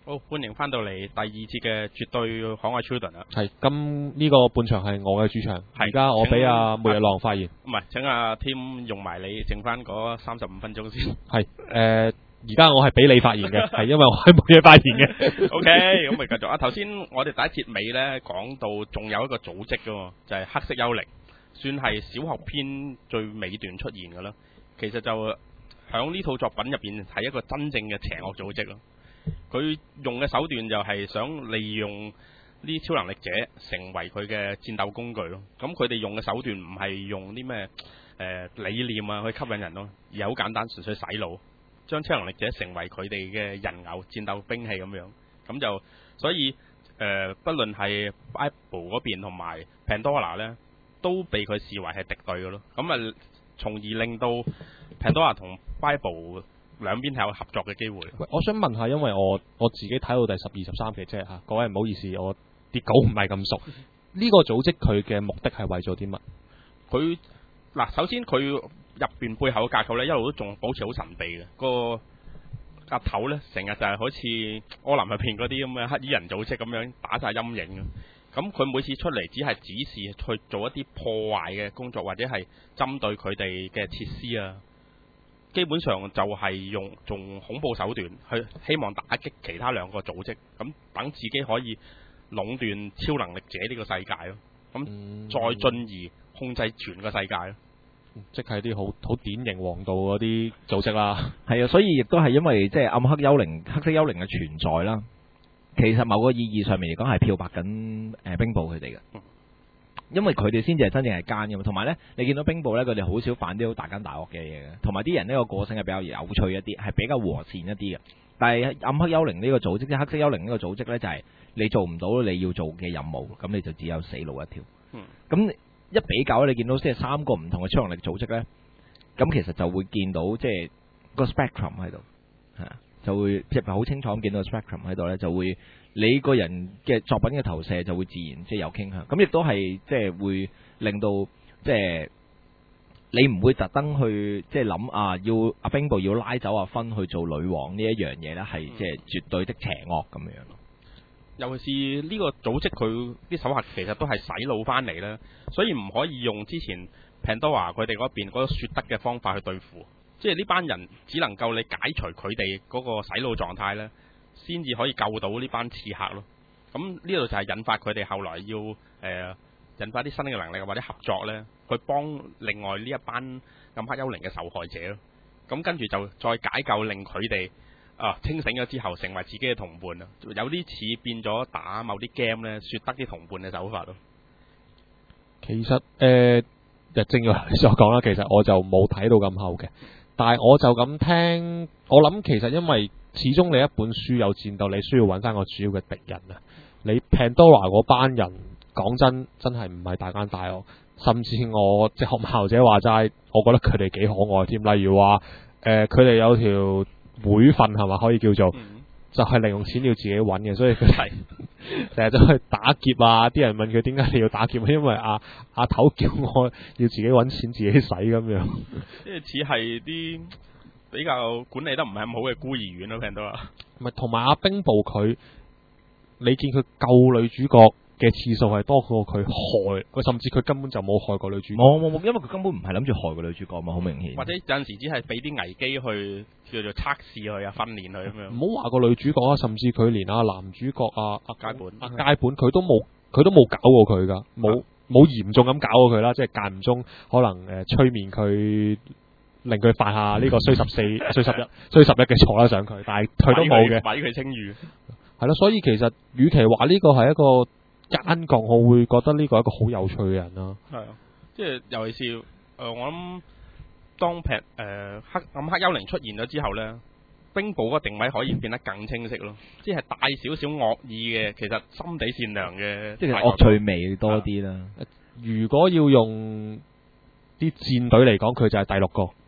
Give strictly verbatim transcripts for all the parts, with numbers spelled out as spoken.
好，歡迎翻到嚟第二節嘅絕對可愛 Children 啦。 係，咁呢個半場係我嘅主場， 係而家我俾阿末日狼發言。 唔係，請阿 Tim 用埋你剩翻嗰三十五分鐘先。 係，誒、呃，而家我係俾你發言嘅，係因為我係冇嘢發言嘅。 O K，咁咪繼續啊！頭先我哋第一節尾咧講到，仲有一個組織噶喎，就係、是、黑色幽靈，算係小學篇最尾段出現噶啦。其實就響呢套作品入邊係一個真正嘅邪惡組織咯。佢用嘅手段就係想利用呢超能力者成為佢嘅戰鬥工具咯。咁佢哋用嘅手段唔係用啲咩誒理念啊去吸引人咯，而係好簡單，純粹洗腦，將超能力者成為佢哋嘅人偶、戰鬥兵器咁樣。咁就所以誒、呃，不論係 Bible 嗰邊同埋 Pandora 咧，都被佢視為係敵對嘅咯。咁啊，從而令到 Pandora 同 Bible兩邊係有合作嘅機會。 我想問下，因為我我自己睇到第十二、十三期啫嚇，各位唔好意思，我啲稿唔係咁熟。呢、這個組織佢嘅目的係為咗啲乜？ 佢嗱，首先佢入邊背後嘅架構咧，一路都仲保持好神秘嘅。個阿頭咧，成日就係好似柯林入邊嗰啲咁嘅黑衣人組織咁樣打晒陰影嘅。咁佢每次出嚟只係指示去做一啲破壞嘅工作，或者係針對佢哋嘅設施啊。基本上就係用用恐怖手段去希望打擊其他兩個組織，咁等自己可以壟斷超能力者呢個世界咯。咁、嗯、再進而控制全個世界咯。 即係啲好好典型黃道嗰啲組織啦。 係啊，所以亦都係因為即係暗黑幽靈、黑色幽靈嘅存在啦。其實某個意義上面嚟講係漂白緊誒冰暴佢哋嘅。嗯，因為佢哋先至係真正係奸嘅嘛，同埋咧，你見到冰暴咧，佢哋好少犯啲好大奸大惡嘅嘢嘅，同埋啲人呢個個性係比較有趣一啲，係比較和善一啲嘅。但係暗黑幽靈呢個組織，即係黑色幽靈呢個組織咧，就係、是、你做唔到你要做嘅任務，咁你就只有死路一條。嗯，咁一比較咧，你見到即係三個唔同嘅超能力組織咧，咁其實就會見到即係個 spectrum 喺度，係啊，就會即係好清楚咁見到個 spectrum 喺度咧，就會。你個人嘅作品嘅投射就會自然即係有傾向，咁亦都係即係會令到即係你唔會特登去即係諗啊，要阿冰暴要拉走阿芬去做女王呢一樣嘢咧，係即係絕對的邪惡咁樣咯。 尤其是呢個組織佢啲手下其實都係洗腦翻嚟啦，所以唔可以用之前 Pandora 佢哋嗰邊嗰個説得嘅方法去對付，即係呢班人只能夠你解除佢哋嗰個洗腦狀態咧，先至可以救到呢班刺客咯。咁呢度就係引發佢哋後來要誒、呃、引發啲新嘅能力或者合作咧，去幫另外呢一班暗黑幽靈嘅受害者咯。咁跟住就再解救，令佢哋啊清醒咗之後，成為自己嘅同伴啊。有啲似變咗打某啲 game 咧，説得啲同伴嘅手法咯。 其實誒，就、呃、正如你所講啦，其實我就冇睇到咁後嘅，但係我就咁聽，我諗其實因為。始終你一本書有戰鬥，你需要揾翻個主要嘅敵人啊！你 Pandora 嗰班人講真，真係唔係大奸大惡，甚至我即係學校者話齋，我覺得佢哋幾可愛添。例如話，誒佢哋有條會訓係咪可以叫做，嗯、就係零用錢要自己揾嘅，所以佢係成日走去打劫啊！啲人問佢點解你要打劫，因為阿、啊、阿、啊、頭叫我要自己揾錢自己使咁樣， 即係似係啲。比較管理得唔係咁好嘅孤兒院咯，聽到啊！ 咪同埋阿冰暴佢，你見佢救女主角嘅次數係多過佢害，佢甚至佢根本就冇害過女主角。 冇冇冇，因為佢根本唔係諗住害個女主角嘛，好明顯。 或者有陣時只係俾啲危機去叫做測試佢啊，訓練佢咁樣。 唔好話個女主角啊，甚至佢連阿男主角啊阿階本阿階本佢都冇，佢都冇搞過佢噶，冇冇嚴重咁搞過佢啦，即係間唔中可能誒、呃、催眠佢。令佢犯下呢個衰十四、衰十一、衰十一嘅錯啦上佢，但係佢都冇嘅， 毀佢稱譽。 係咯，所以其實與其話呢個係一個奸角，我會覺得呢個係一個好有趣嘅人啦。係啊， 即係尤其是誒、呃，我諗當劈誒、呃、黑暗黑幽靈出現咗之後咧，冰暴個定位可以變得更清晰咯。即係帶少少惡意嘅，其實心地善良嘅， 即係惡趣味多啲啦。 如果要用啲戰隊嚟講，佢就係第六個。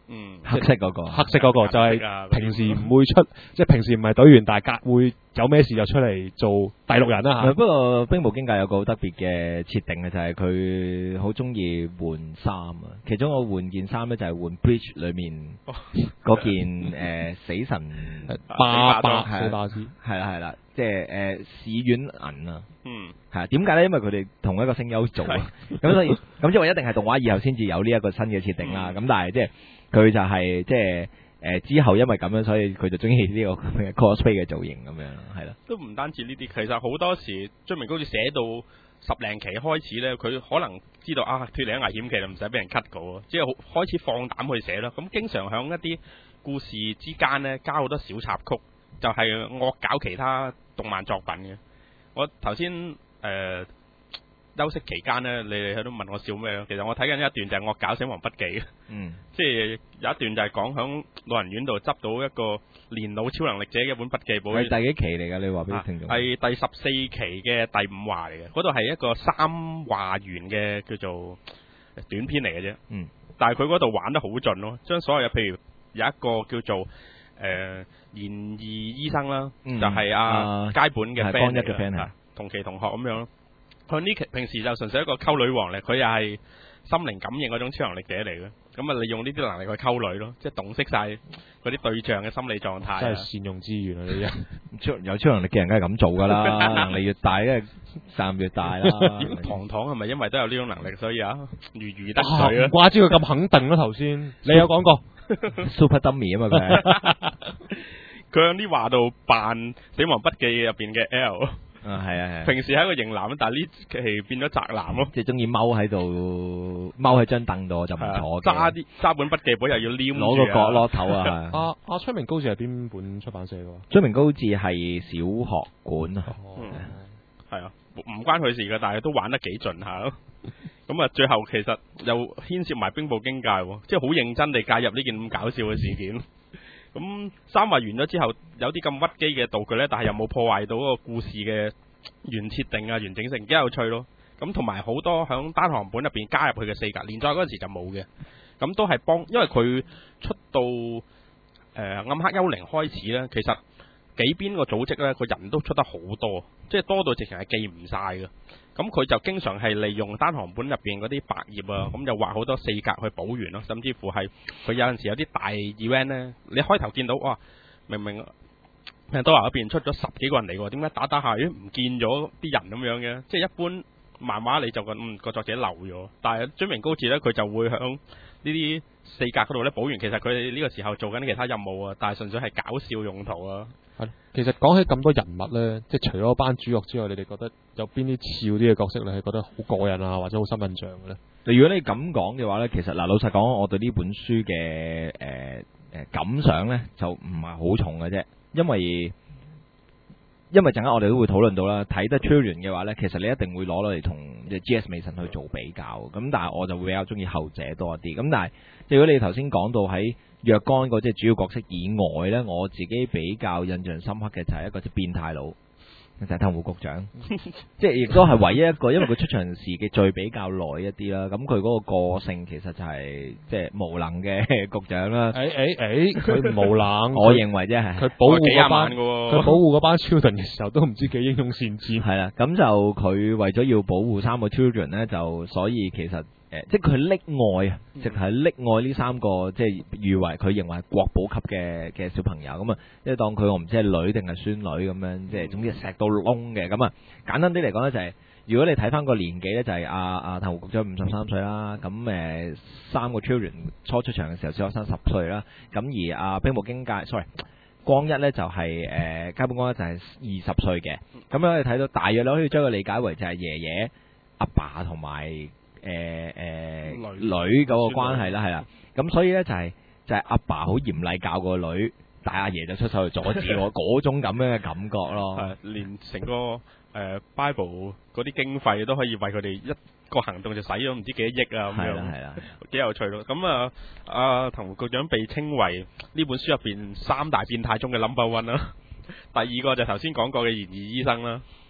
嗯， 黑色嗰個， 黑色嗰個就係係平時唔會出，即係平時唔係隊員，但係隔會有咩事就出嚟做第六人啦嚇。 不過兵部經界有個好特別嘅設定嘅，就係佢好中意換衫啊。其中我換件衫咧就係換 Bridge 裏面嗰件誒、呃、死神巴巴巴死巴斯， 係啦係啦，即係誒史苑銀啊。 嗯， 係啊，點解咧？因為佢哋同一個聲優做啊，咁所以咁即係話一定係動畫以後先至有呢一個新嘅設定啦。咁、 嗯、 但係即係佢就係即係誒之後因為咁樣，所以佢就中意呢個咁嘅 cosplay 嘅造型咁樣，係啦。 都唔單止呢啲，其實好多時追名高似寫到十零期開始咧，佢可能知道啊脱離咗危險期就唔使俾人 cut 稿，即係開始放膽去寫啦。咁經常響一啲故事之間咧加好多小插曲，就係、是、惡搞其他動漫作品嘅。我頭先誒休息期間咧，你哋喺度問我笑咩咯？其實我睇緊一段就係惡搞《死亡筆記》嘅， 嗯， 即係有一段就係講響老人院度執到一個年老超能力者嘅一本筆記簿。 係第幾期嚟㗎？你話俾聽眾。 係、啊、第十四期嘅第五話嚟嘅，嗰度係一個三話完嘅叫做短篇嚟嘅啫。 嗯， 但係佢嗰度玩得好盡咯，將所有嘅譬如有一個叫做誒、呃、言義醫生啦， 嗯、 就係阿街本嘅 friend 嚟嘅 friend 嘅，同期同學咁樣咯。佢呢期平時就純粹一個溝女王嚟，佢又係心靈感應嗰種超能力者嚟嘅。咁啊，利用呢啲能力去溝女咯，即係洞悉晒嗰啲對象嘅心理狀態。 真係善用資源啊！呢啲超有超能力嘅人梗係咁做㗎啦，能力越大，梗係責任越大啦。 堂堂係咪因為都有呢種能力，所以啊如魚得啊水啊？ 唔怪之佢咁肯定啦。頭先你有講過 Super Dummy 啊嘛，佢係佢喺啲話度扮《死亡筆記》入邊嘅 L。 啊，係啊係。 平時係一個型男，但係呢期變咗宅男咯。 即係中意踎喺度，踎喺張凳度就唔坐嘅。 揸啲揸本筆記本又要黏住攞個角落頭啊！ 阿阿崔明高志係邊本出版社㗎？ 崔明高志係小學館啊。 嗯，係啊，唔關佢事嘅，但係都玩得幾盡下咯。咁啊，最後其實又牽涉埋兵部經界，即係好認真地介入呢件咁搞笑嘅事件。咁三話完咗之後，有啲咁屈機嘅道具呢，但係又冇破壞到個故事嘅原設定啊、完整性，幾有趣咯。咁同埋好多響單行本入邊加入佢嘅四格，連載嗰陣時就冇嘅。咁都係幫，因為佢出到誒、呃、暗黑幽靈開始呢，其實幾邊個組織呢，個人都出得好多，即係多到直情係記唔晒嘅。咁佢就經常係利用單行本入邊嗰啲白頁啊，咁就畫好多四格去補完咯，甚至乎係佢有陣時有啲大 event 呢，你開頭見到哇，明明平多華嗰邊出咗十幾個人嚟喎，點解打打下咦唔見咗啲人咁樣嘅？即係一般漫畫你就覺嗯個作者漏咗，但係追名高志呢，佢就會響呢啲四格嗰度呢補完。其實佢哋呢個時候做緊其他任務啊，但係純粹係搞笑用途啊。 係，其實講起咁多人物呢，即係除咗班主角之外，你哋覺得有邊啲次要啲嘅角色你係覺得好過癮啊，或者好深印象嘅呢？ 如果你咁講嘅話呢，其實嗱，老實講，我對呢本書嘅誒誒感想呢，就唔係好重嘅啫，因為因為陣間我哋都會討論到啦，睇得 Children 嘅話呢，其實你一定會攞落嚟同 G S 美神去做比較，咁但係我就會比較中意後者多一啲。咁但係如果你頭先講到喺若干個即係主要角色以外呢，我自己比較印象深刻嘅就係一個即係變態佬。就係藤戶局長，即係亦都係唯一一個，因為佢出場時嘅最比較耐一啲啦。咁佢嗰個個性其實就係即係無能嘅局長啦。 誒誒誒，佢無能， 我認為啫係。 佢保護嗰班， 佢保護嗰班 children 嘅時候都唔知幾英勇善戰。 係啦，咁就佢為咗要保護三個 children 咧，就所以其實。誒，即係佢溺愛啊，直係溺愛呢三個，即係譽為佢認為係國寶級嘅嘅小朋友咁啊，即係當佢我唔知係女定係孫女咁樣，即係總之係錫到窿嘅咁啊。簡單啲嚟講咧，就係如果你睇翻個年紀咧，就係阿阿藤戶局長五十三歲啦，咁誒三個 children 初出場嘅時候，小學生十歲啦，咁而阿兵部經界 sorry 光一咧就係誒基本光一就係二十歲嘅，咁樣你睇到大約你可以將佢理解為就係爺爺、阿爸同埋。誒誒、呃、女嗰個關係啦，係啦，咁所以咧就係、是、就係、是、阿爸好嚴厲教個女，但阿爺就出手去阻止我嗰種咁樣嘅感覺咯。 係連成個誒、呃、Bible 嗰啲經費都可以為佢哋一個行動就使咗唔知幾多億啊咁樣，係啦，幾有趣咯。咁啊，阿藤戶局長被稱為呢本書入邊三大變態中嘅 number one 啦。第二個就頭先講過嘅嫌疑醫生啦。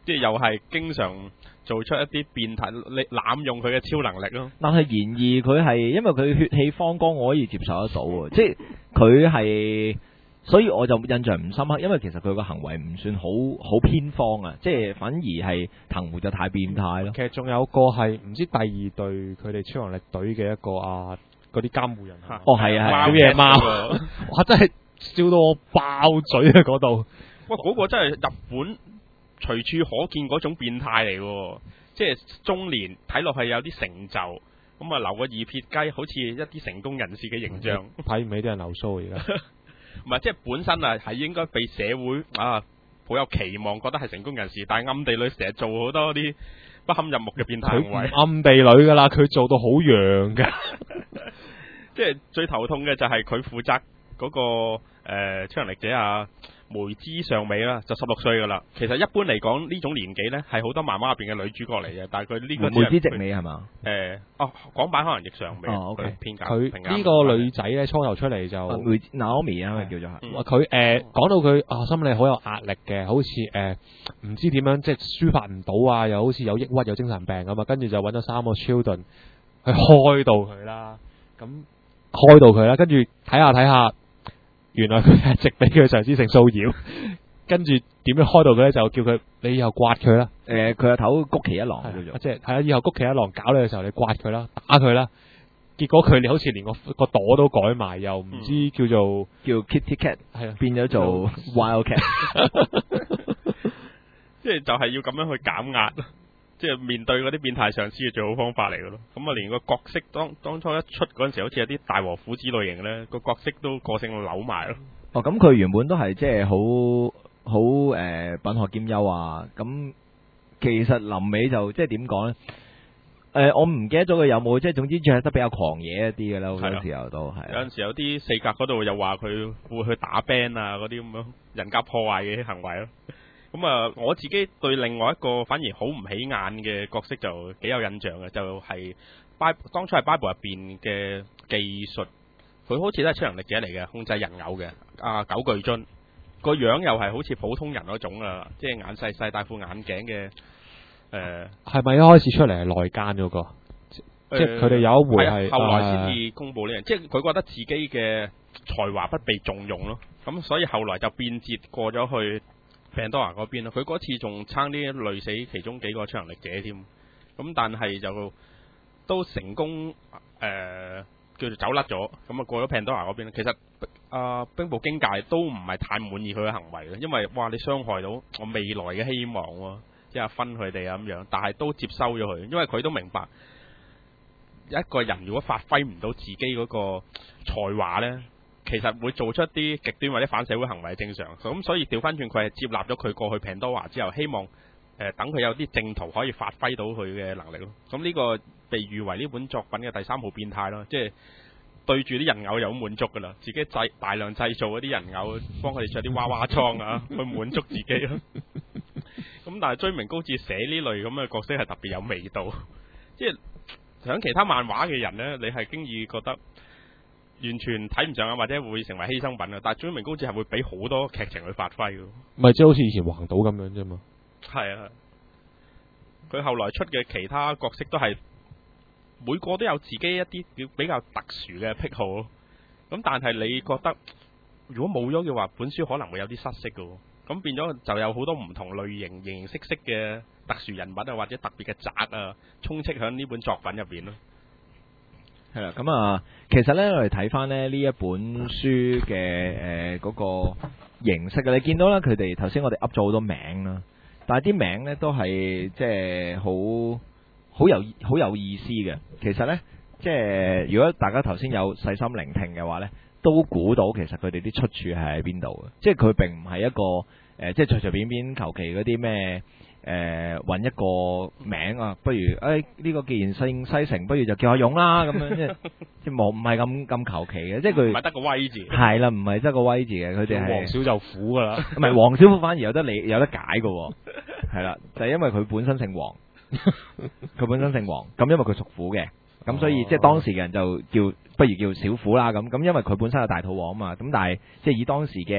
即係又係經常做出一啲變態，你濫用佢嘅超能力咯。 但係然而佢係因為佢血氣方剛，我可以接受得到喎，即係佢係。所以我就印象唔深刻，因為其實佢個行為唔算好好偏方啊，即係反而係藤壺就太變態咯。 其實仲有個係唔知第二隊佢哋超能力隊嘅一個啊，嗰啲監護人。 哦，係啊，係啊， 小野貓，哇！真係笑到我爆嘴啊嗰度。 哇！嗰、嗰個真係日本隨處可見嗰種變態嚟喎，即係中年睇落去有啲成就，咁啊留個二撇雞，好似一啲成功人士嘅形象。 睇唔起啲人流蘇而家。 唔係，即係本身啊，係應該被社會啊好有期望，覺得係成功人士，但係暗地裏成日做好多啲不堪入目嘅變態行為。 暗地裏噶啦，佢做到好揚噶。 即係最頭痛嘅就係佢負責嗰、嗰個誒、呃、超能力者啊。梅之尚美啦，就十六歲噶啦。其實一般嚟講呢種年紀呢，係好多漫畫入邊嘅女主角嚟嘅，但係佢呢個梅之直美係嘛？ 誒、呃，哦，港版可能譯尚美， 哦 ，OK， 偏假。 佢呢個女仔呢，初頭出嚟就梅 Naomi 啊，叫做係。 佢誒講到佢啊心理好有壓力嘅，好似誒唔知點樣即係抒發唔到啊，又好似有抑鬱有精神病咁啊，跟住就揾咗三個 children 去開導佢啦，咁開導佢啦，跟住睇下睇下。原來佢係直俾佢上司性騷擾，跟住點樣開導佢咧？就叫佢你以後刮佢啦。 誒、呃，佢個頭谷其一郎叫做， 即係係啊！以後谷其一郎搞你嘅時候，你刮佢啦，打佢啦。結果佢哋好似連個個朵都改埋，又唔知叫做、嗯、 叫 Kitty Cat， 係啊， 變咗做 Wild Cat。 即係就係要咁樣去減壓。即係面對嗰啲變態上司嘅最好方法嚟嘅咯。咁啊，連個角色當當初一出嗰陣時，好似有啲大和虎子類型咧，個角色都個性扭埋咯。 哦，咁佢原本都係即係好好誒品學兼優啊。咁其實臨尾就即係點講咧？誒、呃，我唔記得咗佢有冇即係總之着得比較狂野一啲嘅啦。好多時候都係。有陣時有啲四格嗰度又話佢會去打 band 啊，嗰啲咁樣人格破壞嘅行為咯。咁啊，我自己對另外一個反而好唔起眼嘅角色就幾有印象嘅，就係、是、Bible 當初係 Bible 入邊嘅技術，佢好似都係超能力者嚟嘅，控制人偶嘅。啊，九巨津個樣又係好似普通人嗰種啊，即係眼細細戴副眼鏡嘅。誒、呃， 係咪一開始出嚟係內奸嗰、那個？呃、即係佢哋有一回係後來先至公佈呢樣，呃、即係佢覺得自己嘅才華不被重用咯。咁所以後來就變節過咗去Pandora嗰邊咯，佢嗰次仲差啲累死其中幾個超能力者添，咁但係就都成功誒、呃、叫做走甩咗，咁啊過咗 Pandora嗰邊。其實啊、呃、兵部經界都唔係太滿意佢嘅行為嘅，因為哇你傷害到我未來嘅希望喎，即係分佢哋啊咁樣，但係都接收咗佢，因為佢都明白一個人如果發揮唔到自己嗰個才華呢，其實會做出一啲極端或者反社會行為係正常，咁所以調翻轉佢係接納咗佢過去 Pandora之後，希望誒、呃、等佢有啲正途可以發揮到佢嘅能力咯。咁呢個被譽為呢本作品嘅第三號變態咯，即係對住啲人偶有滿足噶啦，自己製大量製造嗰啲人偶，幫佢哋着啲娃娃裝啊，去滿足自己咯。咁但係追名高志寫呢類咁嘅角色係特別有味道，即係想其他漫畫嘅人呢，你係經已覺得完全睇唔上啊，或者會成為犧牲品啊。但係追名高志係會俾好多劇情去發揮嘅， 唔係即係好似以前橫島咁樣啫嘛。 係啊，佢後來出嘅其他角色都係每個都有自己一啲比較特殊嘅癖好咯。咁但係你覺得如果冇咗嘅話，本書可能會有啲失色嘅。咁變咗就有好多唔同類型、形形色色嘅特殊人物啊，或者特別嘅宅啊，充斥喺呢本作品入邊咯。 係啦，咁啊，其實咧我哋睇翻咧呢一本書嘅誒嗰個形式嘅，你見到啦，佢哋頭先我哋噏咗好多名啦，但係啲名咧都係即係好好有好有意思嘅。其實咧，即係如果大家頭先有細心聆聽嘅話咧，都估到其實佢哋啲出處係喺邊度嘅。即係佢並唔係一個誒、呃，即係隨隨便便求其嗰啲咩。誒揾、呃、一個名啊，不如誒呢、哎這個既然姓西城，不如就叫阿勇啦咁樣，即係即係冇唔係咁咁求其嘅，即係佢唔係得個威字，係啦，唔係得個威字嘅，佢哋係黃小就虎噶啦， 唔係黃小虎反而有得理有得解嘅，係啦，就係、是、因為佢本身姓黃，佢本身姓黃，咁因為佢屬虎嘅，咁所以、哦、即係當時嘅人就叫不如叫小虎啦咁，咁因為佢本身係大肚王啊嘛，咁但係即係以當時嘅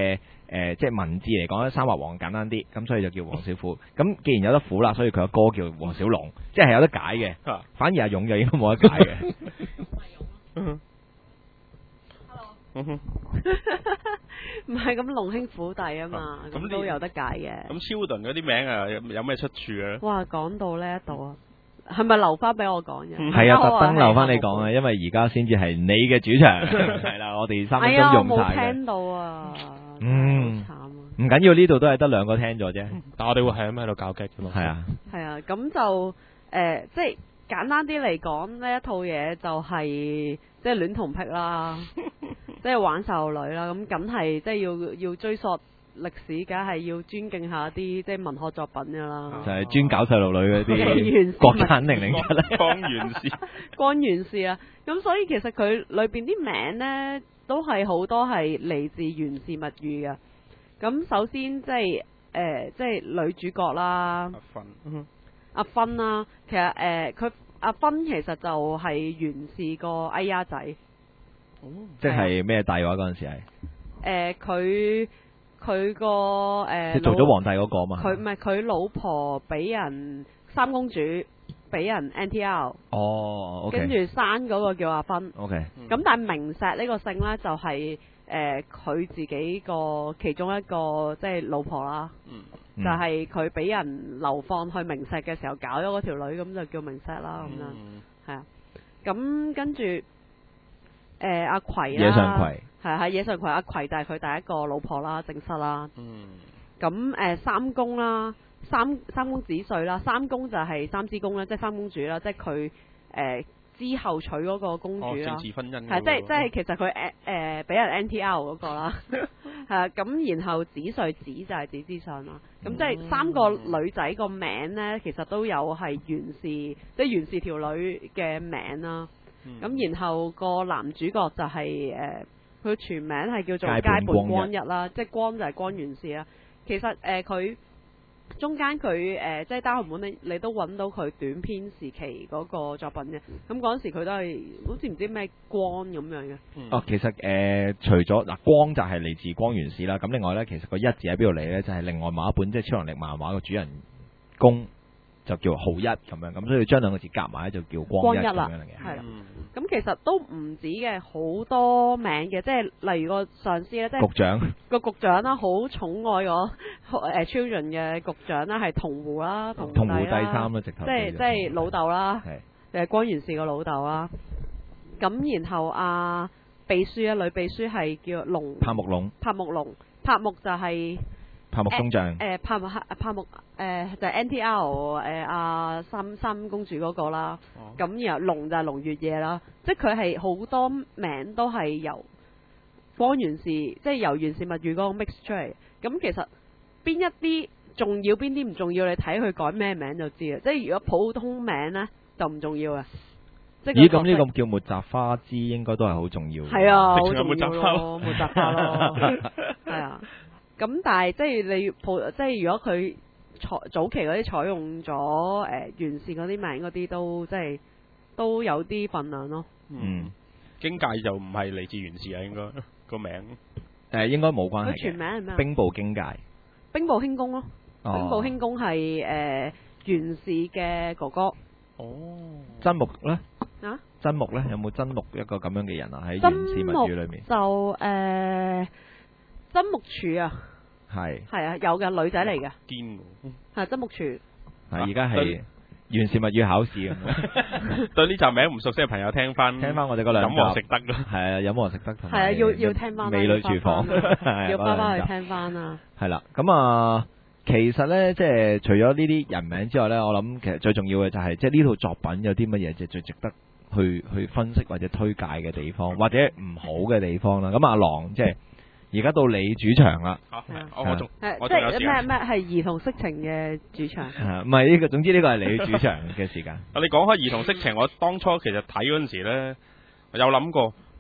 誒即係文字嚟講咧，三畫王簡單啲，咁所以就叫黃小虎。咁既然有得虎啦，所以佢個歌叫黃小龍，即係有得解嘅。反而阿勇就應該冇得解嘅。 唔係咁龍兄虎弟啊嘛，咁都有得解嘅。 咁超頓嗰啲名啊，有有咩出處啊？ 哇，講到呢一度啊，係咪留翻俾我講嘅？ 係啊，特登留翻你講啊，因為而家先至係你嘅主場。係啦，我哋三分鐘用晒嘅。 係啊，我冇聽到啊。 嗯， 慘啊！ 唔緊要，呢度都係得兩個聽咗啫。 但我哋會係咁喺度搞激嘅咯。 係啊， 係啊，咁就誒，即係簡單啲嚟講，呢一套嘢就係即係戀童癖啦。即係玩細路女啦，咁梗係即係要要追溯歷史，梗係要尊敬下啲即係文學作品噶啦。 就係專搞細路女嗰啲國產零零七啦， 光源氏， 光源氏啊！咁所以其實佢裏邊啲名呢，都係好多係嚟自源氏物語嘅。咁首先即係誒，即係女主角啦， 阿芬， 阿芬啦，其實誒佢阿芬其實就係源氏個哎呀仔。 即係咩帝話嗰陣時係？ 誒佢佢個誒， 即係做咗皇帝嗰個嘛？ 佢唔係佢老婆俾人三公主俾人 N T R。 哦，OK。 跟住生嗰個叫阿芬。 OK。 咁但係明石呢個姓咧就係誒佢自己個其中一個即係老婆啦。 嗯。 就係佢俾人流放去明石嘅時候搞咗嗰條女，咁就叫明石啦咁樣。係啊。咁跟住。誒阿葵啦， 野上葵係係野上葵阿葵就係佢第一個老婆啦，正室啦。 嗯。 咁誒、呃、三公啦，三三公子瑞啦，三公就係三之公啦，即係三公主啦，即係佢誒之後娶嗰個公主啦。 哦，政治婚姻。 係即係即係其實佢誒誒俾人 N T R 嗰個啦。係啊，咁然後子瑞子就係子之上啦。咁即係三個女仔個名咧，其實都有係源氏，即係源氏條女嘅名啦。咁、嗯、然後個男主角就係、是、誒，佢、呃、全名係叫做街本光一啦，即係光就係光源氏啦。其實誒佢、呃、中間佢誒、呃、即係單行本你你都揾到佢短篇時期嗰個作品嘅。咁嗰陣時佢都係好似唔知咩光咁樣嘅。 嗯、哦，其實誒、呃、除咗嗱光就係嚟自光源氏啦。咁另外咧，其實個一字喺邊度嚟咧？就係、是、另外某一本即係超能力漫畫嘅主人公。就叫浩一咁樣，咁所以將兩個字夾埋就叫光一咁樣嚟嘅。係啦， 咁其實都唔止嘅，好多名嘅，即係例如個上司咧，即係局長個局長啦，好寵愛我誒 children 嘅局長啦，係桐湖啦，桐湖第三啦，直頭即係即係老豆啦，誒光源氏個老豆啦。咁然後啊秘書啊女秘書係叫龍柏木龍， 柏木龍，柏木就係、是。 柏木中將， 誒柏木柏木誒就係 N T R 誒阿三三公主嗰個啦，咁、哦、然後龍就係龍月夜啦，即係佢係好多名都係由光源氏，即係由源氏物語嗰個 mix 出嚟。咁其實邊一啲重要，邊啲唔重要，你睇佢改咩名就知啦。即係如果普通名咧就唔重要嘅。 咦？咁呢個叫抹澤花枝應該都係好重要嘅。 係啊，好重要咯，抹澤花咯，係啊。咁但係即係你普即係如果佢採早期嗰啲採用咗誒源氏嗰啲名嗰啲都即係都有啲份量咯。 嗯，經界就唔係嚟自源氏啊，應該個名誒應該冇關係。 佢全名係咩？ 兵部經界。 兵部輕功咯。 哦、 兵部輕功係誒源氏嘅哥哥。 哦。真木咧？ 啊？ 真木咧？有冇真木一個咁樣嘅人啊？喺源氏物語裏面。 就誒。呃真木柱啊， 係係啊，有嘅女仔嚟嘅， 堅係真木柱， 係而家係源氏物語考試咁。 對呢集名唔熟悉嘅朋友聽翻， 聽翻我哋嗰兩集， 飲和食得咯， 係啊，飲和食得同係啊，要要聽翻美女廚房， 要翻翻去聽翻啊。 係啦，咁啊，其實咧，即係除咗呢啲人名之外咧，我諗其實最重要嘅就係即係呢套作品有啲乜嘢即係最值得去去分析或者推介嘅地方，或者唔好嘅地方啦。咁阿郎即係。而家到你主場啦， 啊，我仲即係咩咩係兒童色情嘅主場？ 唔係呢個，總之呢個係你主場嘅時間。 你講開兒童色情，我當初其實睇嗰陣時咧，有諗過，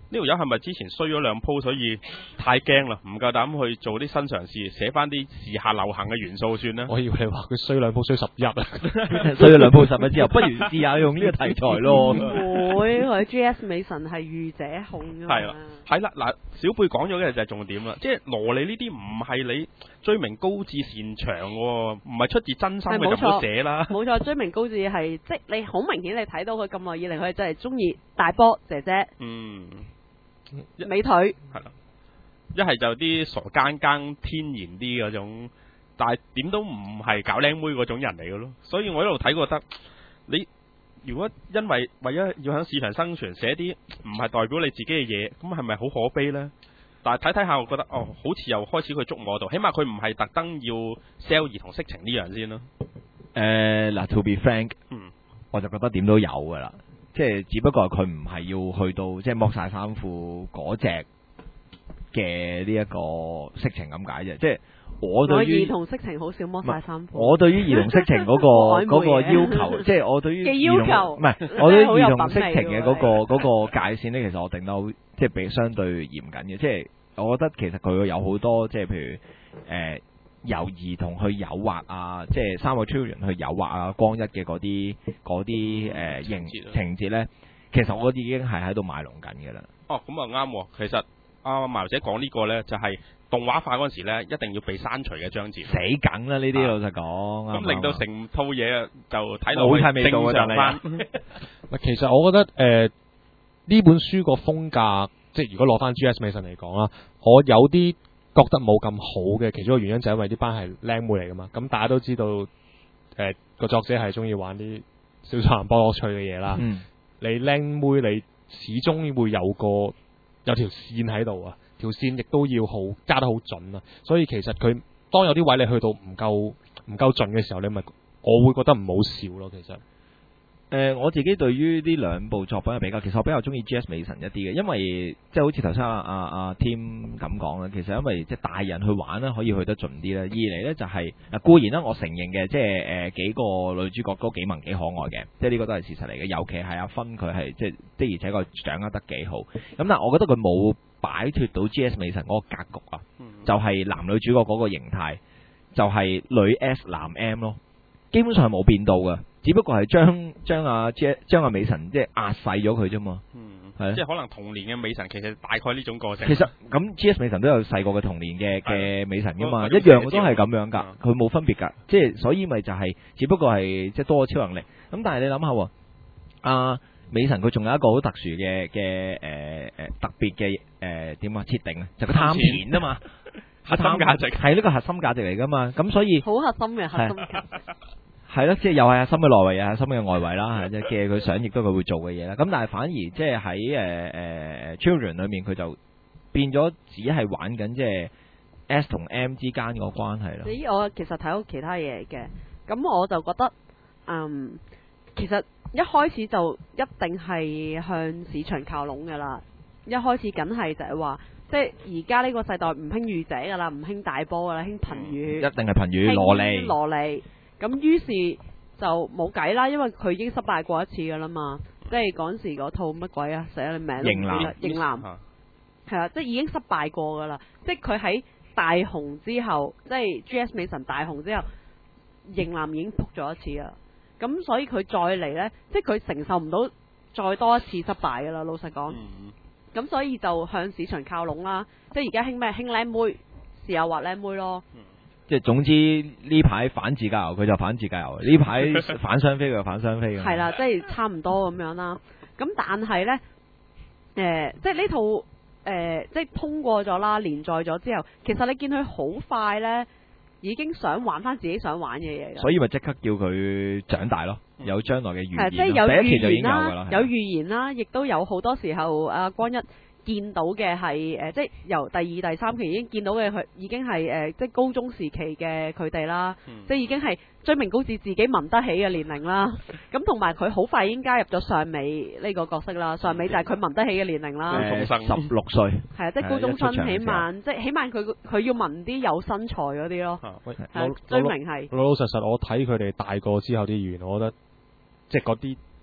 條友係咪之前衰咗兩鋪，所以太驚啦，唔夠膽去做啲新嘗試，寫翻啲時下流行嘅元素算啦。 我以為你話佢衰兩鋪衰十一啊， 衰咗兩鋪十一之後，不如試下用呢個題材咯。 唔會，佢 G S 美神係御者控㗎嘛。 係啦，係啦，嗱，小貝講咗嘅就係重點啦，即係羅莉呢啲唔係你追名高志擅長喎，唔係出自真心嘅就唔好寫啦。 冇錯，追名高志係即係你好明顯你睇到佢咁耐以嚟，佢真係中意大波姐姐。 嗯。 美腿係啦，一係就啲傻更更天然啲嗰種，但係點都唔係搞靚妹嗰種人嚟嘅咯。所以我一路睇覺得，你如果因為為咗要喺市場生存，寫啲唔係代表你自己嘅嘢，咁係咪好可悲呢？但係睇睇下，我覺得哦，好似又開始佢捉我度，起碼佢唔係特登要 sell 兒童色情呢樣先咯。 誒嗱、uh, ，to be frank， 嗯，我就覺得點都有噶啦。即係只不過佢唔係要去到即係剝晒衫褲嗰隻嘅呢一個色情咁解啫。即係我對於兒童色情好少剝晒衫褲。 我對於兒童色情嗰、嗰個嗰個要求，即係我對於嘅要求， 唔係我對於兒童色情嘅嗰、嗰個嗰個界線咧，其實我定得好即係比相對嚴謹嘅。即係我覺得其實佢有好多即係譬如誒。呃由兒童去誘惑啊，即係三個 children 去誘惑啊，光一嘅嗰啲嗰啲誒情情節咧，其實我已經係喺度賣弄緊嘅啦。 哦，咁啊啱喎。其實阿麻姐講呢個咧，就係、是、動畫化嗰陣時咧，一定要被刪除嘅章節。 死梗啦！呢啲老實講， 咁、啊、令到成套嘢就睇落去好睇味道正常翻。 其實我覺得誒呢、呃、本書個風格，即係如果攞翻 G S 美神嚟講啦，我有啲覺得冇咁好嘅，其中一個原因就係因為呢班係靚妹嚟噶嘛，咁大家都知道，誒、呃、個作者係中意玩啲小菜波樂趣嘅嘢啦。 嗯、 你靚妹你始終會有個有條線喺度啊，條線亦都要好加得好準啊，所以其實佢當有啲位你去到唔夠唔夠盡嘅時候，你咪我會覺得唔好笑咯，其實。 誒、呃、我自己對於呢兩部作品嘅比較，其實我比較中意 G S 美神一啲嘅，因為即係好似頭先阿阿阿 Tim 咁講啦，其實因為即係大人去玩咧，可以去得盡啲啦。二嚟呢就係、是、嗱固然啦，我承認嘅，即係誒、呃、幾個女主角都幾萌幾可愛嘅，即係呢個都係事實嚟嘅。尤其係阿芬佢係即係的而且確掌握得幾好。咁但係我覺得佢冇擺脱到 G S 美神嗰個格局啊，嗯、就係男女主角嗰個形態，就係、是、女 S 男 M 咯，基本上係冇變到嘅。只不過係將將阿 G 將阿美神即係壓細咗佢啫嘛， 嗯， 係即係可能童年嘅美神其實大概呢種個性。 其實咁 G S 美神都有細個嘅童年嘅嘅美神噶嘛， 的一樣都係咁樣噶，佢冇分別噶，即係所以咪就係、是，只不過係即係多咗超能力。咁但係你諗下，阿、啊、美神佢仲有一個好特殊嘅嘅誒誒特別嘅誒點啊設定啊，就佢、是、貪錢啊嘛， 核心價值係呢個核心價值嚟噶嘛，咁所以好核心嘅核心價值。 係咯，即係又係核心嘅內圍，又係核心嘅外圍啦，即係嘅佢想亦都佢會做嘅嘢啦。咁但係反而即係喺誒誒 Children 裏面，佢就變咗只係玩緊即係 S 同 M 之間個關係啦。 咦，我其實睇到其他嘢嘅，咁我就覺得，嗯，其實一開始就一定係向市場靠攏噶啦。一開始梗係就係話，即係而家呢個世代唔興御姐噶啦，唔興大波噶啦，興貧乳， 一定係貧乳蘿莉蘿莉。咁於是就冇計啦，因為佢已經失敗過一次噶啦嘛，即係嗰陣時嗰套乜鬼啊，寫你名都唔記得，型男係啊，即係已經失敗過噶啦，即係佢喺大紅之後，即係 G S 美神大紅之後，型男已經撲咗一次啦，咁所以佢再嚟呢，即係佢承受唔到再多一次失敗噶啦，老實講，咁、嗯、所以就向市場靠攏啦，即係而家興咩興靚妹，試下畫靚妹咯。嗯即係總之呢排反自駕遊佢就反自駕遊，呢排反雙飛佢就反雙飛嘅。 係啦，即係差唔多咁樣啦。咁但係呢，誒、呃，即係呢套誒、呃，即係通過咗啦，連載咗之後，其實你見佢好快呢，已經想玩翻自己想玩嘅嘢。 所以咪即刻叫佢長大咯，有將來嘅預言。 係即係有預言啦，有預言，言啦，亦都有好多時候阿光一。見到嘅係誒，即係由第二、第三期已經見到嘅佢已經係誒、呃，即係高中時期嘅佢哋啦，嗯、即係已經係追名高志自己聞得起嘅年齡啦。咁同埋佢好快已經加入咗上美呢個角色啦，上美就係佢聞得起嘅年齡啦。 誒，十六歲係啊，即係高中生，起碼即係起碼佢佢要聞啲有身材嗰啲咯。 喂， 追名係老老實實，我睇佢哋大個之後啲語言，我覺得即係嗰啲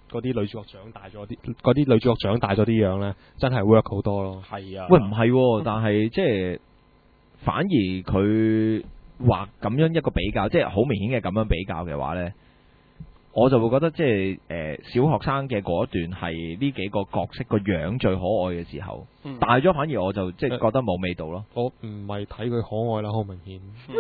嗰啲女主角長大咗啲，嗰啲女主角長大咗啲樣咧，真係 work 好多咯。 係啊， 喂，唔係喎，但係即係反而佢畫咁樣一個比較，即係好明顯嘅咁樣比較嘅話咧。我就會覺得即係誒小學生嘅嗰一段係呢幾個角色個樣最可愛嘅時候， 嗯大咗反而我就即係覺得冇味道咯。 我唔係睇佢可愛啦，好明顯。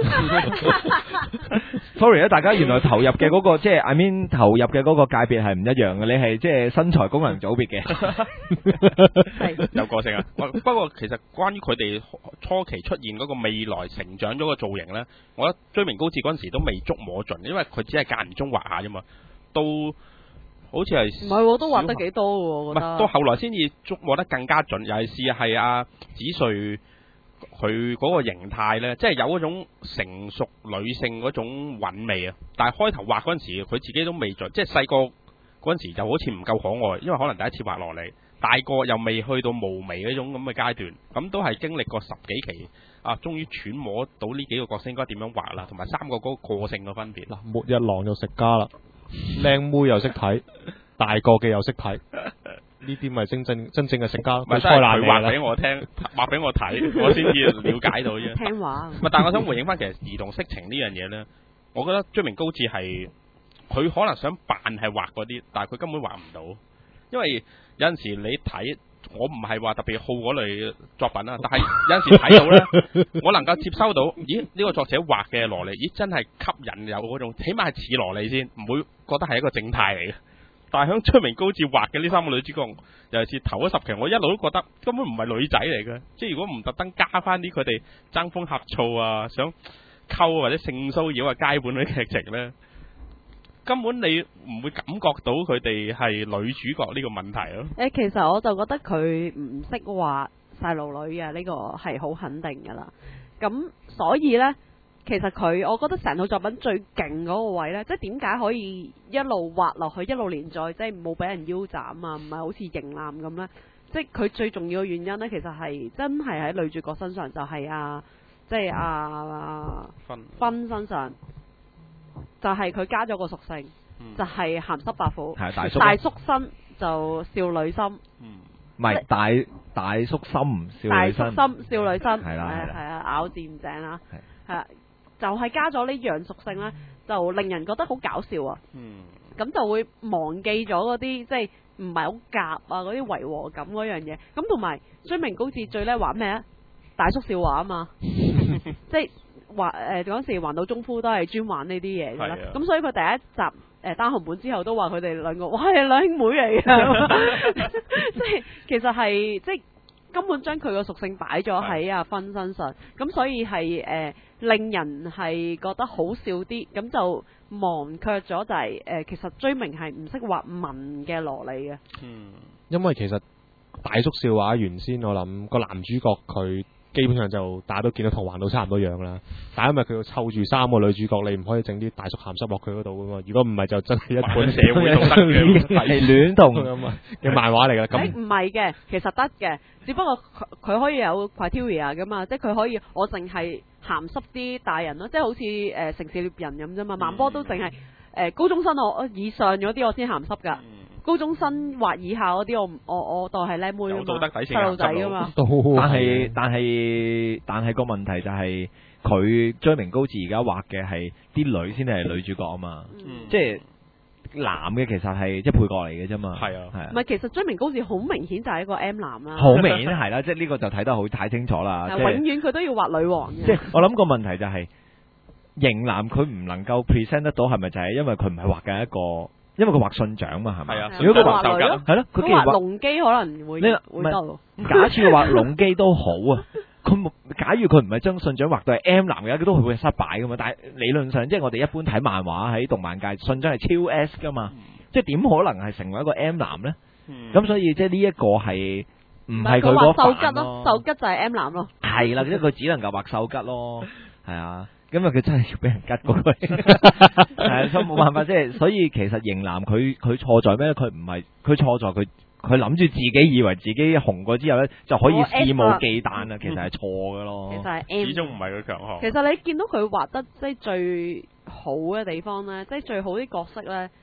Sorry 啊，大家原來投入嘅嗰、個即係 I mean 投入嘅嗰個界別係唔一樣嘅，你係即係身材功能組別嘅， 係有個性啊！我不過其實關於佢哋初期出現嗰個未來成長咗個造型呢，我覺得追名高志嗰陣時都未捉摸盡，因為佢只係間唔中畫下啫嘛。到好似係唔係喎？都畫得幾多喎？我覺得唔係到後來先至捉摸得更加準，尤其是係阿子瑞佢嗰個形態呢，即係有嗰種成熟女性嗰種韻味啊！但係開頭畫嗰陣時，佢自己都未準，即係細個嗰陣時就好似唔夠可愛，因為可能第一次畫落嚟，大個又未去到無眉嗰種咁嘅階段，咁都係經歷過十幾期啊，終於揣摩到呢幾個角色應該點樣畫啦，同埋三個嗰個個性嘅分別。 嗱，末日狼又食家啦，靚妹又識睇，大個嘅又識睇，呢啲咪真正真正嘅食家。 唔係， 佢真係佢畫啦俾我聽，畫俾我睇，我先至了解到啫。 聽話。 唔係，但係我想回應翻，其實兒童色情呢樣嘢呢，我覺得追名高志係佢可能想扮係畫嗰啲，但係佢根本畫唔到，因為有陣時你睇。我唔係話特別好嗰類作品啦，但係有陣時睇到呢，我能夠接收到，咦呢、這個作者畫嘅蘿莉，咦真係吸引有嗰種，起碼係似蘿莉先，唔會覺得係一個正態嚟嘅。但係響追名高志畫嘅呢三個女主角，尤其是頭嗰十期，我一路都覺得根本唔係女仔嚟嘅，即係如果唔特登加翻啲佢哋爭風呷醋啊，想溝或者性騷擾啊街本嗰啲劇情呢。根本你唔會感覺到佢哋係女主角呢個問題咯。 誒，其實我就覺得佢唔識畫細路女嘅，呢個係好肯定㗎啦。咁所以呢，其實佢我覺得成套作品最勁嗰個位呢，即係點解可以一路畫落去，一路連載，即係冇俾人腰斬啊，唔係好似型男咁呢。即係佢最重要嘅原因呢，其實係真係喺女主角身上，就係啊，即係啊分分身上。就係佢加咗個屬性， 嗯、 就係鹹濕白虎， 係大叔大叔身就少女心， 嗯， 唔係大大叔心少大女心， 叔心少女心， 係啦係啦係啊，咬字唔正啦， 係係啊，就係加咗呢樣屬性咧，就令人覺得好搞笑啊， 嗯， 咁就會忘記咗嗰啲即係唔係好夾啊嗰啲違和感嗰樣嘢，咁同埋追名高志最叻玩咩啊？大叔笑話啊嘛，即係。話誒嗰陣時環島中夫都係專玩呢啲嘢嘅啦，咁、啊、所以佢第一集誒、呃、單行本之後都話佢哋兩個哇係兩兄妹嚟嘅，即係其實係即係根本將佢個屬性擺咗喺阿芬身上，咁所以係誒、呃、令人係覺得好笑啲，咁就忘卻咗就係、是、誒、呃、其實追名係唔識畫文嘅蘿莉嘅， 嗯， 因為其實大叔笑話原先我諗個男主角佢。基本上就大家都見到同環島差唔多樣啦，但係因為佢要湊住三個女主角，你唔可以整啲大叔鹹濕落佢嗰度噶嘛。如果唔係就真係一本社會道德嘅係戀童咁啊嘅漫畫嚟㗎。咁唔係嘅，其實得嘅，只不過佢佢可以有 criteria 噶嘛，即係佢可以我淨係鹹濕啲大人咯，即係好似誒、呃、城市獵人咁啫嘛。萬波都淨係誒高中生我以上嗰啲我先鹹濕㗎。嗯高中生或以下嗰啲，我我我當係靚妹啊嘛，細路仔啊嘛。 但係但係但係個問題就係佢追名高志而家畫嘅係啲女先係女主角啊嘛， 嗯、 即係男嘅其實係即係配角嚟嘅啫嘛。係啊， 係啊。 唔係其實追名高志好明顯就係一個 M 男啦。 好明顯係啦，即係呢個就睇得好太清楚啦。 永遠佢都要畫女王嘅。 即係我諗個問題就係、是、型男佢唔能夠 present 得到，係咪就係因為佢唔係畫緊一個？因為佢畫信長嘛，係咪？ 係啊。 如果佢畫女咯， 係咯，佢畫龍基可能會會得。 假設佢畫龍基都好啊，佢冇。假如佢唔係將信長畫到係 M 男嘅話，佢都會失敗噶嘛。但係理論上，即係我哋一般睇漫畫喺動漫界，信長係超 S 噶嘛，嗯、即係點可能係成為一個 M 男咧？咁、嗯、所以即係呢一個係唔係佢嗰範咯？ 秀吉咯，秀吉就係 M 男咯。 係啦，即係佢只能夠畫秀吉咯，係啊。因為佢真係要俾人吉過佢，係所以冇辦法，即係所以其實型男佢佢錯在咩咧？佢唔係佢錯在佢佢諗住自己以為自己紅過之後咧就可以肆無忌憚啦，其實係錯嘅咯。 其實係 M， 始終唔係佢強項。 其實你見到佢畫得即係最好嘅地方咧，即係最好啲角色咧。誒、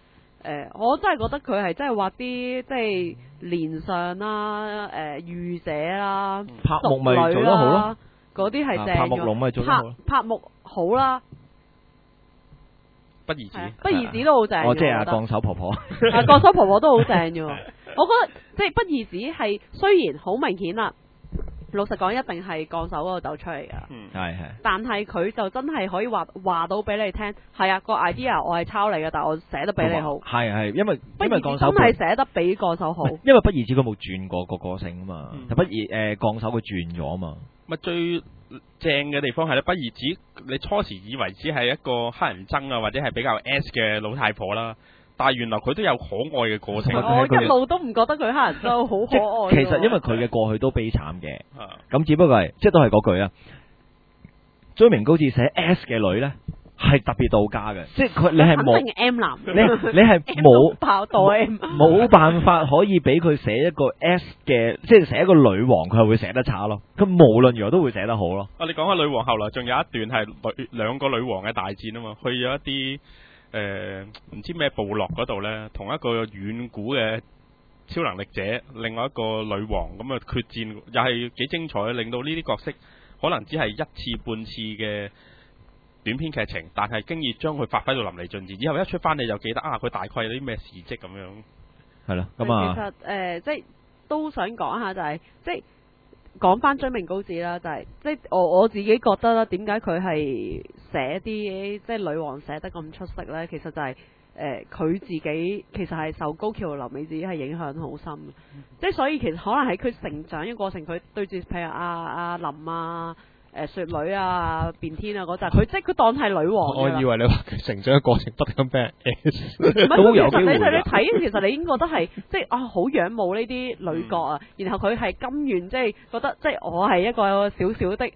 誒，我真係覺得佢係真係畫啲即係連上啦、誒御姐啦、 柏木咪做得好咯， 嗰啲係正柏木龍咪做得好咯， 柏木好啦， 不二子， 不二子都好正。 哦，即係啊，鋼手婆婆， 啊，鋼手婆婆都好正嘅。我覺得即係不二子係雖然好明顯啦，老實講一定係鋼手嗰度走出嚟㗎。 嗯， 係係。 但係佢就真係可以話話到俾你聽，係啊個 idea 我係抄你嘅，但係我寫得比你好。 係係，因為不因為鋼手二子真係寫得比鋼手好。 因為不二子佢冇轉過個個性啊嘛， 嗯不二誒鋼手佢轉咗啊嘛。 咪最正嘅地方係咧，不二子你初時以為只係一個黑人憎啊，或者係比較 S 嘅老太婆啦，但係原來佢都有可愛嘅個性。 我一路都唔覺得佢黑人憎好可愛。 其實因為佢嘅過去都悲慘嘅， 啊咁只不過係即係都係嗰句啊。追名高志寫 S 嘅女咧係特別到家嘅，即係佢你係冇肯定 M 男， 你你係冇爆到 M， 冇辦法可以俾佢寫一個 S 嘅，即係寫一個女王，佢係會寫得差咯。佢無論如何都會寫得好咯。 啊！你講下女王後來仲有一段係女兩個女王嘅大戰啊嘛，去咗一啲誒唔知咩部落嗰度呢，同一個遠古嘅超能力者，另外一個女王咁啊決戰，又係幾精彩，令到呢啲角色可能只係一次半次嘅短篇劇情，但係經已將佢發揮到淋漓盡致。以後一出翻你就記得啊，佢大概有啲咩事蹟咁樣。 係咯，咁啊， 其實誒、呃，即係都想講下就係、是，即係講翻追名高志啦，就係、是、即係我我自己覺得啦，點解佢係寫啲即係女王寫得咁出色呢？其實就係誒佢自己其實係受高橋留美子係影響好深嘅，即係所以其實可能喺佢成長嘅過程，佢對住譬如阿阿林啊。誒雪女啊、變天啊嗰陣，佢即係佢當係女王。 我以為你話佢成長嘅過程不停咁俾人 S， 唔係都有其實你機會㗎你睇，其實你已經覺得係即係啊好仰慕呢啲女角啊，然後佢係甘願即係覺得即係我係一個小小的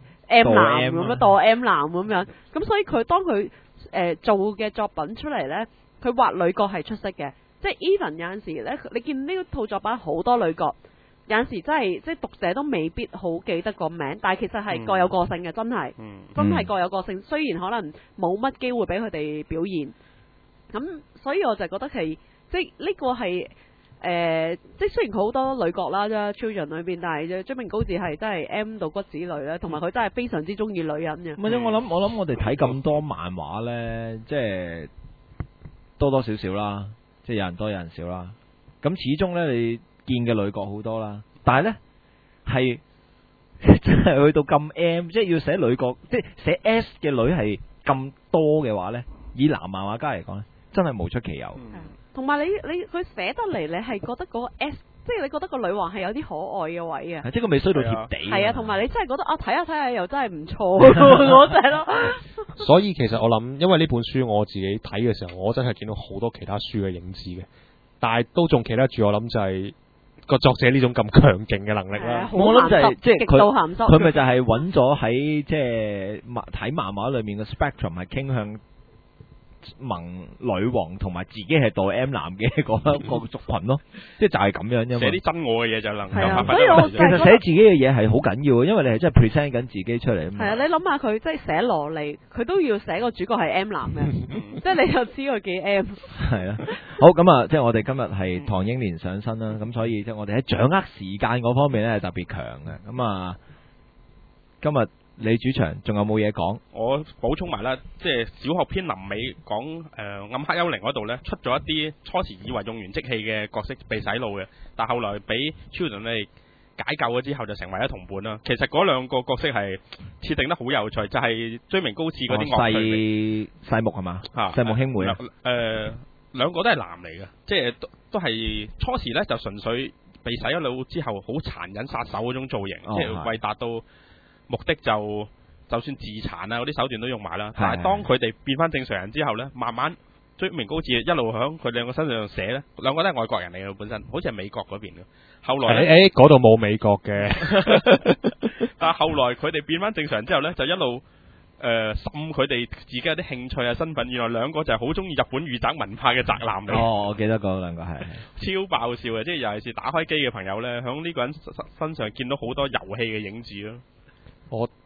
M 男咁樣，當 M 男咁樣，咁所以佢當佢誒、呃、做嘅作品出嚟咧，佢畫女角係出色嘅，即係 even 有陣時咧，你見呢套作品好多女角。有陣時真係即係讀者都未必好記得個名，但係其實係各有個性嘅，真係， 嗯、 真係各有個性。雖然可能冇乜機會俾佢哋表現，咁所以我就覺得係即係呢個係誒、呃，即係雖然佢好多女角啦，即係 Children 裏邊，但係追名高志係真係 M 到骨子裏咧，同埋佢真係非常之中意女人嘅。 唔係我諗我諗我哋睇咁多漫畫呢，即係多多少少啦，即係有人多有人少啦。咁始終呢，你見嘅女角好多啦，但係呢，係真係去到咁 M，即係要寫女角，即係寫 S 嘅女係咁多嘅話呢，以男漫畫家嚟講呢，真係無出其右。 同埋、嗯、你你佢寫得嚟，你係覺得嗰個 S，即係你覺得個女王係有啲可愛嘅位啊， 即係佢未衰到貼地。 係啊，同埋你真係覺得啊，睇下睇下又真係唔錯嗰隻咯。 所以其實我諗，因為呢本書我自己睇嘅時候，我真係見到好多其他書嘅影子嘅，但係都仲企得住。我諗就係、是。個作者呢種咁強勁嘅能力啦， 我諗就係即係佢佢咪就係揾咗喺即係睇漫畫裏面嘅 spectrum 係傾向萌女王同埋自己係代 M 男嘅嗰個族群咯，即係就係咁樣啫嘛。 寫啲真我嘅嘢就能夠啊， 發所以我其實寫自己嘅嘢係好緊要嘅，因為你係真係 present 緊自己出嚟啊嘛。 係啊，你諗下佢即係寫蘿莉，佢都要寫個主角係 M 男嘅，即係你就知佢幾 M。 係啊，好咁啊，即係我哋今日係唐英年上身啦，咁所以即係我哋喺掌握時間嗰方面咧係特別強嘅。咁啊，今日你主場仲有冇嘢講？ 我補充埋啦，即係小學篇臨尾講誒、呃、暗黑幽靈嗰度呢，出咗一啲初時以為用完即棄嘅角色被洗腦嘅，但後來俾 Children 你解救咗之後就成為咗同伴啦。其實嗰兩個角色係設定得好有趣，就係、是、追名高志嗰啲惡趣細細木係嘛？ 嚇細木兄妹啊？ 誒、呃、兩個都係男嚟嘅，即係都都係初時呢就純粹被洗咗腦之後好殘忍殺手嗰種造型， 哦、 即係為達到目的就就算自殘啊嗰啲手段都用埋啦，但係當佢哋變翻正常人之後呢，慢慢追名高志一路響佢兩個身上寫呢，兩個都係外國人嚟嘅本身，好似係美國嗰邊嘅。後來誒嗰度冇美國嘅， 但係後來佢哋變翻正常人之後呢，就一路誒滲佢哋自己有啲興趣啊身份，原來兩個就係好中意日本御宅文化嘅宅男嚟。 哦，我記得嗰兩個係超爆笑嘅，即係尤其是打開機嘅朋友呢，響呢個人身上見到好多遊戲嘅影子咯。 我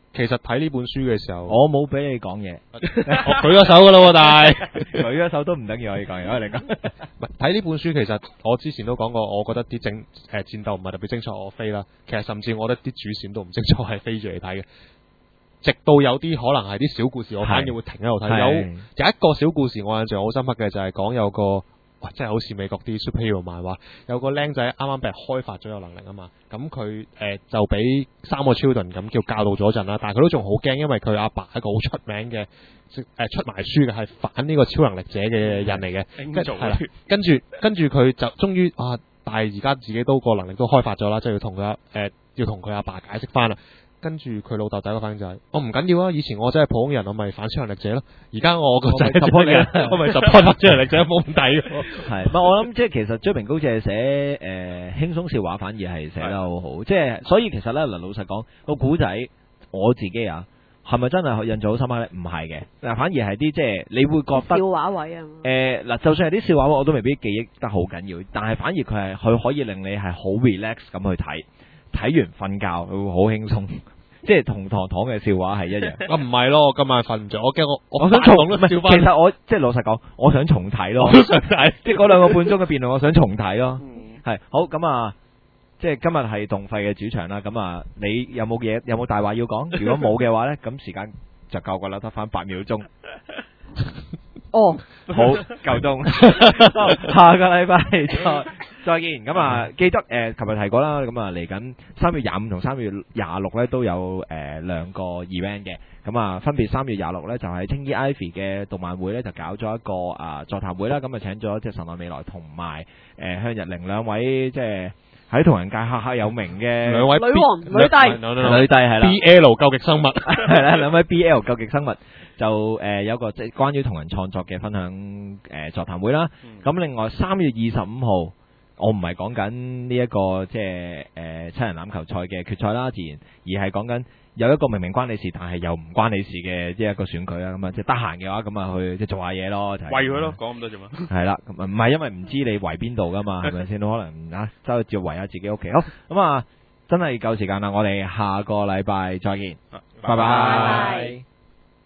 其實睇呢本書嘅時候， 我冇俾你講嘢， 我舉咗手噶啦喎，但係舉咗手都唔等於可以講嘢，我嚟講。 唔係睇呢本書，其實我之前都講過，我覺得啲整誒戰鬥唔係特別精彩，我飛啦。其實甚至我覺得啲主線都唔精彩，係飛住嚟睇嘅。直到有啲可能係啲小故事，我反而會停喺度睇。有有一個小故事我印象好深刻嘅，就係講有個。哇！真係好似美國啲 superhero 漫畫，有個僆仔啱啱俾人開發咗有能力啊嘛，咁佢誒就俾三個 children 咁叫教導咗陣啦，但係佢都仲好驚，因為佢阿爸係一個好出名嘅誒、呃、出埋書嘅係反呢個超能力者嘅人嚟嘅，跟係啦，跟住跟住佢就終於啊，但係而家自己都個能力都開發咗啦，即係要同佢誒要同佢阿爸解釋翻啦。跟住佢老豆第一個反應就係、是：我唔緊要啊！以前我真係普通人，我咪反超能力者咯。而家我個仔係超能力者，我咪 support 超能力者冇問題嘅。 係，唔係我諗即係其實追名高謝寫誒、呃、輕鬆笑話，反而係寫得好好。即係所以其實咧，嗱老實講個古仔，我自己啊，係咪真係印象好深刻咧？唔係嘅，嗱反而係啲即係你會覺得笑話位啊。 誒嗱、呃，就算係啲笑話位，我都未必記憶得好緊要，但係反而佢係佢可以令你係好 relax 咁去睇。睇完瞓覺，佢會好輕鬆，即係同堂堂嘅笑話係一樣。 啊唔係咯，我今晚瞓唔着，我驚我我想重， 唔係， 其實我即係老實講，我想重睇咯，想睇，即係嗰兩個半鐘嘅辯論，我想重睇咯。係、嗯、好咁啊，即係今日係動廢嘅主場啦。咁啊，你有冇嘢？有冇大話要講？如果冇嘅話咧，咁時間就夠噶啦，得翻八秒鐘。 哦， 好夠鐘，下個禮拜再再見。咁啊，記得誒，琴日提過啦。咁啊，嚟緊三月廿五同三月廿六咧都有誒兩個 event 嘅。咁啊，分別三月廿六咧就係青衣 Ivy 嘅動漫會咧就搞咗一個啊座談會啦。咁啊請咗即係神奈未來同埋誒向日玲兩位即係喺同人界赫赫有名嘅兩位女王女帝女帝係啦 B L 究極生物係啦，兩位 B L 究極生物。就誒、呃、有個即係關於同人創作嘅分享誒、呃、座談會啦。咁、嗯、另外三月二十五號，我唔係講緊呢一個即係誒七人欖球賽嘅決賽啦，自然而係講緊有一個明明關你事，但係又唔關你事嘅即係一個選舉啦。咁啊，即係得閒嘅話，咁啊去即係做下嘢咯，就係、 圍佢咯，講咁多做乜？ 係啦，咁啊唔係因為唔知你圍邊度噶嘛，係咪先？都可能啊，周照圍下自己屋企。好，咁啊，真係夠時間啦，我哋下個禮拜再見，拜拜。 拜拜。